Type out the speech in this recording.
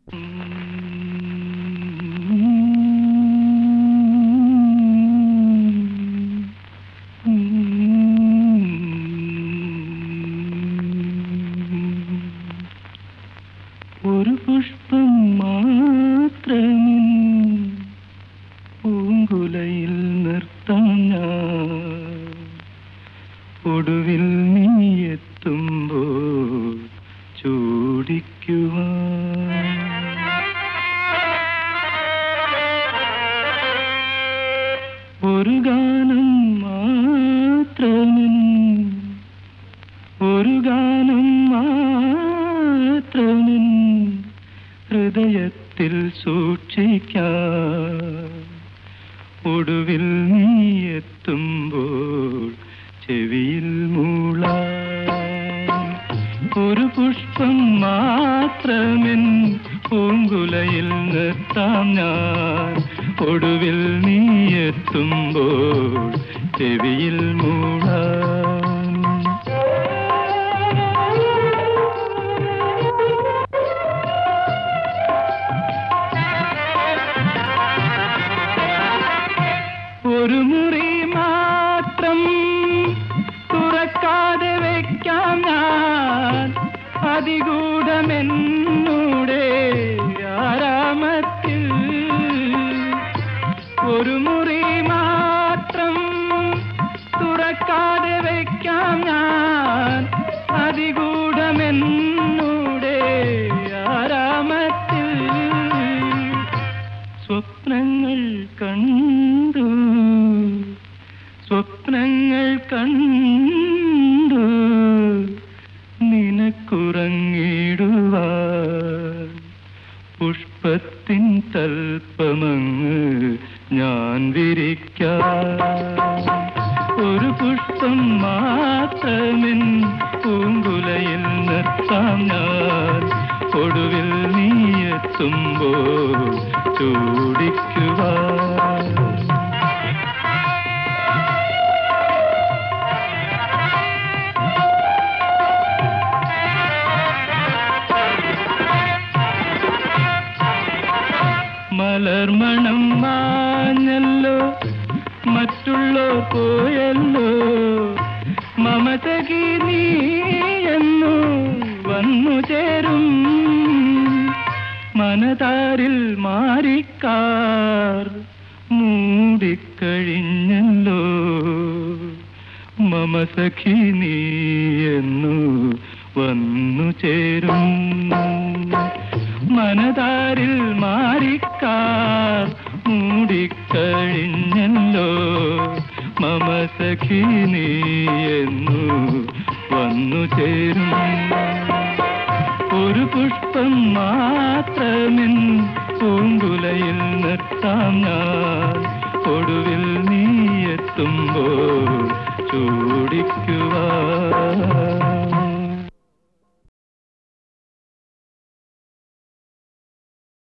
ഒരു പുഷ്പം മാത്രമിൻ പൂങ്കുലയിൽ നിർത്താം ഞാൻ. ഒടുവിൽ നീ എത്തുമ്പോൾ ചൂടിക്കുവാൻ. ഒരു ഗാനം മാത്രമിൻ, ഒരു ഗാനം മാത്രമിൻ ഹൃദയത്തിൽ സൂക്ഷിക്കാം. ഒടുവിൽ നീ എത്തുമ്പോൾ ചെവിയിൽ മൂളാം. ഒരു പുഷ്പം മാത്രമിൻ പൂങ്കുലയിൽ നിർത്താം ഞാൻ. ഒടുവിൽ നീ എത്തുമ്പോൾ ചെവിയിൽ മൂളാം. ഒരു മുറി മാത്രം തുറക്കാതെ വയ്ക്കാം ഞാൻ. അതിഗൂഢമെന്നൂടെ ആരാമത്തിൽ. ഒരു മുറി മാത്രം തുറക്കാതെ വയ്ക്കാം ഞാൻ. അതിഗൂഢമെന്നൂടെ ആരാമത്തിൽ. സ്വപ്നങ്ങൾ കണ്ടു, സ്വപ്നങ്ങൾ കണ്ടു നിനക്കുറങ്ങിടുവാൻ. പുഷ്പത്തിൻ തൽപ്പമങ്ങ് ഞാൻ വിരിക്കാം. ഒരു പുഷ്പം മാത്രമിൻ പൂങ്കുലയിൽ നിർത്താം ഞാൻ. ഒടുവിൽ നീ എത്തുമ്പോൾ ചൂടിക്കുവാൻ. മലർമണം മാഞ്ഞല്ലോ, മറ്റുള്ളോർ പോയല്ലോ. മമതകി നീ എന്നു വന്നു ചേരും. മനതാരിൽ മാറിക്കാർ മൂടിക്കഴിഞ്ഞല്ലോ. മമസഖി നീ എന്നു വന്നു ചേരും. മനതാരിൽ മാറിക്കാർ മൂടിക്കഴിഞ്ഞല്ലോ. മമസഖി നീ എന്നു വന്നു ചേരും. ഒരു പുഷ്പം മാത്രമിൻ പൂങ്കുലയിൽ നിർത്താം ഞാൻ. ഒടുവിൽ നീ എത്തുമ്പോൾ ചൂടിക്കുവാൻ.